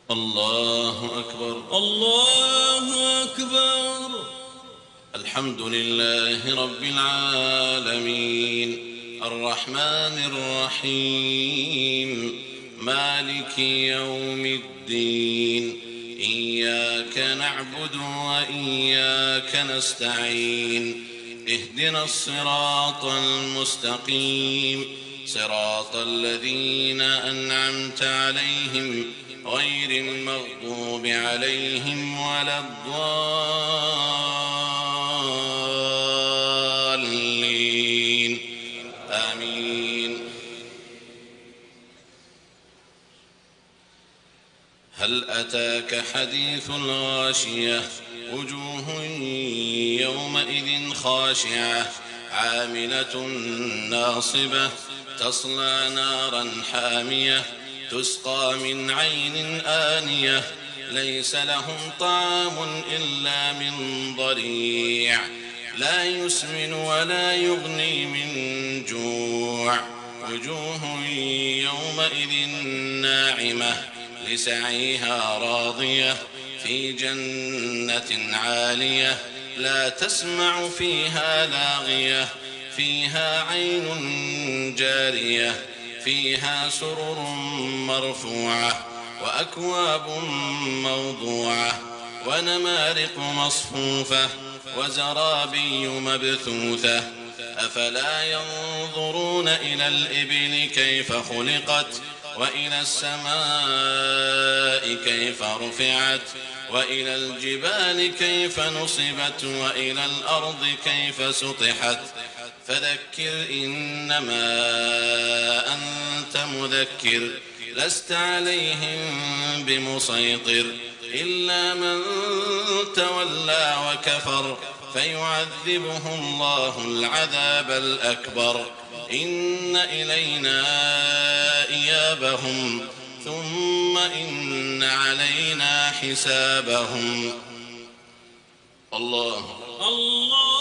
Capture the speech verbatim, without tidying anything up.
الله أكبر. الله أكبر. الحمد لله رب العالمين الرحمن الرحيم مالك يوم الدين إياك نعبد وإياك نستعين اهدنا الصراط المستقيم صراط الذين أنعمت عليهم غير المغضوب عليهم ولا الضالين آمين. هل أتاك حديث الغاشية وجوه يومئذ خاشعة عاملة ناصبة تصلى نارا حامية تسقى من عين آنية ليس لهم طعام إلا من ضريع لا يسمن ولا يغني من جوع وجوه يومئذ ناعمة لسعيها راضية في جنة عالية لا تسمع فيها لاغية فيها عين جارية فيها سرر مرفوعة وأكواب موضوعة ونمارق مصفوفة وزرابي مبثوثة أفلا ينظرون إلى الإبل كيف خلقت وإلى السماء كيف رفعت وإلى الجبال كيف نصبت وإلى الأرض كيف سطحت فذكر إنما أنت مذكر لست عليهم بمسيطر إلا من تولى وكفر فيعذبه الله العذاب الأكبر إن إلينا إيابهم ثم إن علينا حسابهم. الله الله